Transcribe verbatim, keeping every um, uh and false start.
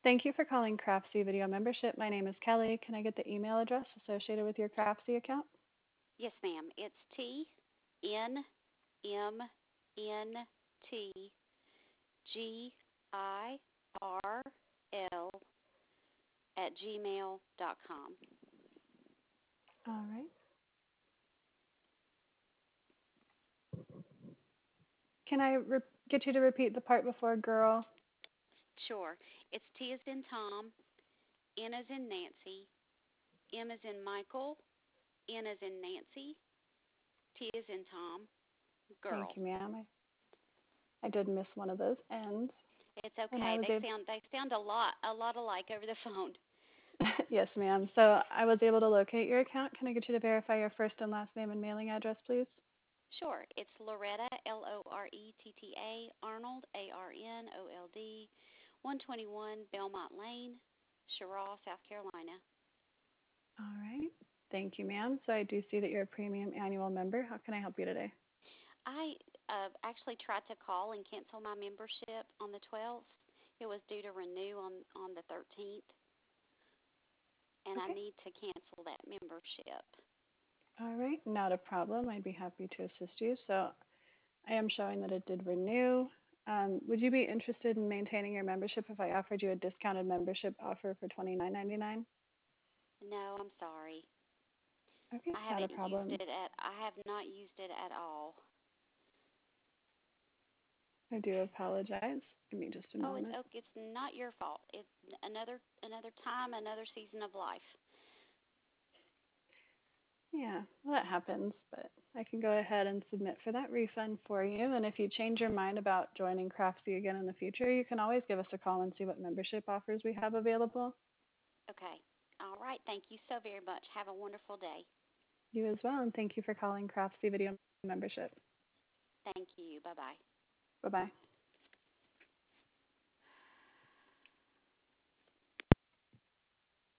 Thank you for calling Craftsy Video Membership. My name is Kelly. Can I get the email address associated with your Craftsy account? Yes, ma'am. It's T N M N T G I R L at gmail dot com. All right. Can I re- get you to repeat the part before girl? Sure. It's T as in Tom, N as in Nancy, M as in Michael, N as in Nancy, T as in Tom, Thank girl. you, ma'am. I, I did miss one of those ends. It's And I okay. was They able, sound they sound a lot a lot alike over the phone. yes, ma'am. So I was able to locate your account. Can I get you to verify your first and last name and mailing address, please? Sure. It's Loretta, L O R E T T A, Arnold, A R N O L D, one twenty-one Belmont Lane, Cheraw, South Carolina. All right. Thank you, ma'am. So I do see that you're a premium annual member. How can I help you today? I uh, actually tried to call and cancel my membership on the twelfth. It was due to renew on, on the thirteenth, and I Okay. need to cancel that membership. All right. Not a problem. I'd be happy to assist you. So I am showing that it did renew. Um, would you be interested in maintaining your membership if I offered you a discounted membership offer for twenty-nine ninety-nine? No, I'm sorry. Okay, I not a haven't used problem. it at I have not used it at all. I do apologize. Give me just a Oh, it's moment. oh, it's not your fault. It's another another time, another season of life. Yeah, well, that happens, but I can go ahead and submit for that refund for you. And if you change your mind about joining Craftsy again in the future, you can always give us a call and see what membership offers we have available. Okay. All right. Thank you so very much. Have a wonderful day. You as well, and thank you for calling Craftsy Video Membership. Thank you. Bye bye. Bye bye.